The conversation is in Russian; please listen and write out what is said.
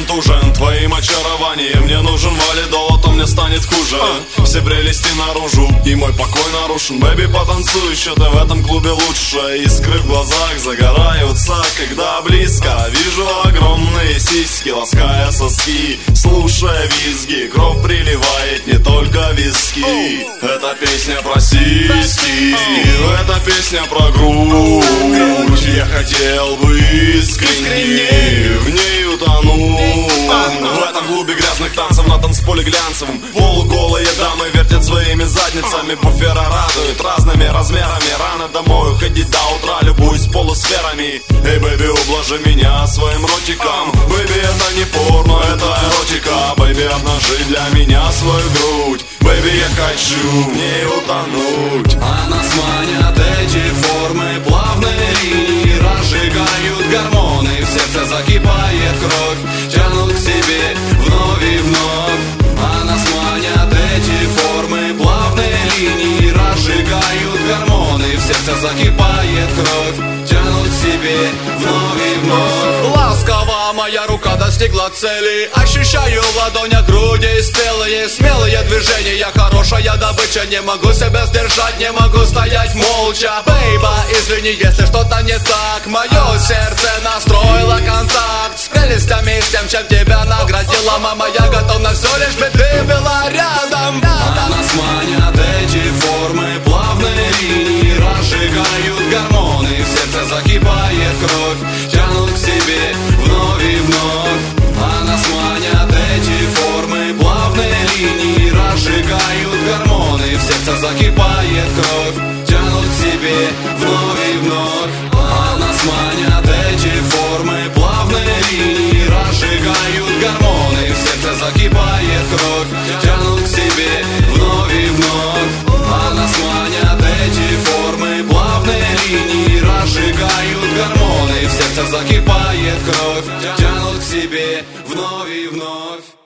контужен твоим очарованием. Мне нужен валидол, а то мне станет хуже. Все прелести наружу, и мой покой нарушен. Бэби, потанцуй, еще ты в этом клубе лучше. Искры в глазах загораются, когда близко вижу огромные сиськи, лаская соски, слушая визги. Кровь приливает, не только виски. Это песня про сиськи, это песня про грудь. Я хотел бы искренне в ней утонуть. В этом клубе грязных танцев на танцполе глянцевым полуголые дамы вертят своими задницами. Буфера радует разными размерами. Рано домой уходить до утра, любуюсь полусферами. Эй, бэби, ублажи меня своим ротиком. Бэби, это не порно, это эротика. Бэби, обнажи для меня свою грудь. Бэби, я хочу в ней утонуть. А нас манят эти формы, плавные линии разжигают гормоны. В сердце закипает кровь, тянут к себе вновь и вновь. А нас манят эти формы, плавные линии разжигают гормоны. В сердце закипает кровь, тянут к себе вновь и вновь. Ласково моя рука достигла цели. Ощущаю в ладонях груди спелые, смелые движения, хорошая добыча. Не могу себя сдержать, не могу стоять молча. Бейба, извини, если что-то не так. Мое сердце настроило контакт с прелестями, с тем, чем тебя наградила мама. Я готов на все, лишь бы ты была рядом. А нас манят эти формы, плавные линии разжигают гормоны. В сердце закипает кровь, тянут к себе вновь и вновь. А нас манят эти формы, плавные линии разжигают гормоны. В сердце закипает кровь, тянут к себе вновь и вновь. А нас манят эти формы, плавные линии разжигают гормоны. В сердце закипает кровь, тянут к себе вновь и вновь. А нас манят эти формы, плавные линии разжигают гормоны. В сердце закипает кровь, тянут к себе вновь и вновь.